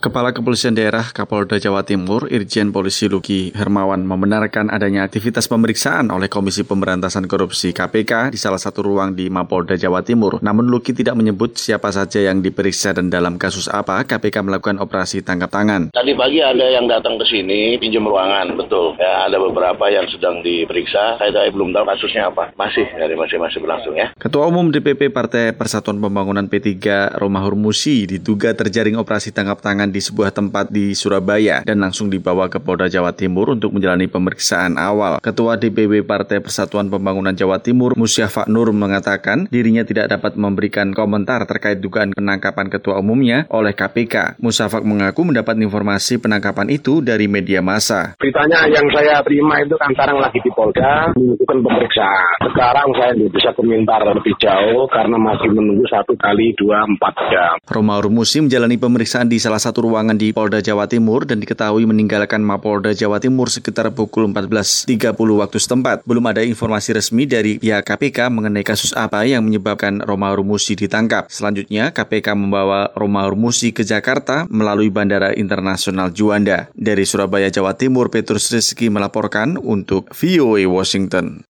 Kepala Kepolisian Daerah Kapolda Jawa Timur, Irjen Polisi Luki Hermawan membenarkan adanya aktivitas pemeriksaan oleh Komisi Pemberantasan Korupsi (KPK) di salah satu ruang di Mapolda Jawa Timur. Namun Luki tidak menyebut siapa saja yang diperiksa dan dalam kasus apa KPK melakukan operasi tangkap tangan. Tadi pagi ada yang datang ke sini pinjam ruangan, betul. Ya, ada beberapa yang sedang diperiksa. Saya belum tahu kasusnya apa. Masih berlangsung ya. Ketua Umum DPP Partai Persatuan Pembangunan P3 Romahur Musi diduga terjaring operasi tangkap tangan di sebuah tempat di Surabaya dan langsung dibawa ke Polda Jawa Timur untuk menjalani pemeriksaan awal. Ketua DPP Partai Persatuan Pembangunan Jawa Timur Musyafa Nur mengatakan dirinya tidak dapat memberikan komentar terkait dugaan penangkapan ketua umumnya oleh KPK. Musyafa mengaku mendapat informasi penangkapan itu dari media massa. Beritanya yang saya terima itu kan sekarang lagi di Polda melakukan pemeriksaan. Sekarang saya tidak bisa komentar lebih jauh karena masih menunggu 1 kali 2-4 jam. Romahur Musi menjalani pemeriksaan di salah satu ruangan di Polda Jawa Timur dan diketahui meninggalkan Mapolda Jawa Timur sekitar pukul 14.30 waktu setempat. Belum ada informasi resmi dari pihak KPK mengenai kasus apa yang menyebabkan Romahur Musi ditangkap. Selanjutnya, KPK membawa Romahur Musi ke Jakarta melalui Bandara Internasional Juanda. Dari Surabaya, Jawa Timur, Petrus Rizky melaporkan untuk VOA Washington.